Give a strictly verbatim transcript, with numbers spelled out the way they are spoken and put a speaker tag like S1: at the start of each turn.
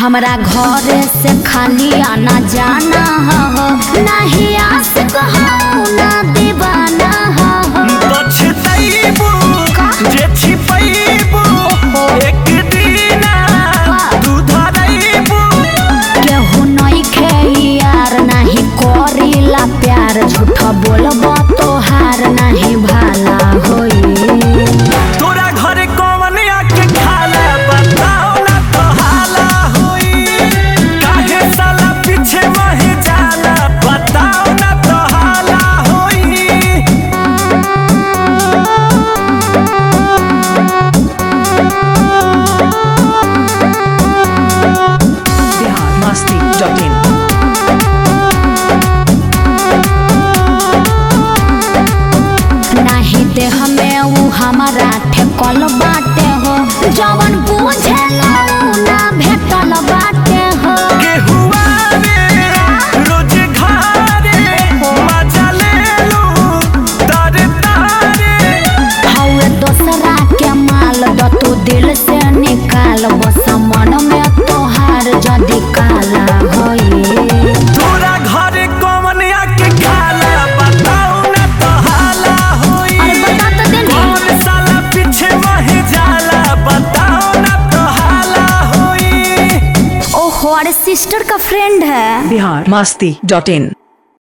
S1: हमारा घर से खाली आना जाना हो, नहीं आस कहूँ ना दीवाना हो।
S2: बचतैबू जे छिपैबू एक दिन तू धरैबू।
S1: केहू नहीं खे यार नहीं करीला प्यार, झूठ बोलबो तोहार नहीं भाला होई।
S2: तोरा घर कौन आके खाला बताओ ना तो हाला होई। काहे साला पीछे वही जाला बताओ ना तो हाला होई।
S3: Bihar Masti dot in.
S1: नहीं देह में ऊ हमारा ठेकल बाटे हो, जवन बुझे ना भेटल बाटे हो।
S2: गेहुआ रे रोज घारे मजा लेलू तारे तारे।
S1: हवे दोसरा के माल द तू दिल से निकाल, बस मन में तोहार जदी काला होई।
S2: तोरा घर कौन आके खाला बताओ ना तो हाला होई।
S1: अरे बता तो दे
S2: कौन साला पीछे वही जाला बताओ ना तो हाला होई।
S1: ओहो, अरे सिस्टर का फ्रेंड है।
S3: बिहार मस्ती डॉट इन।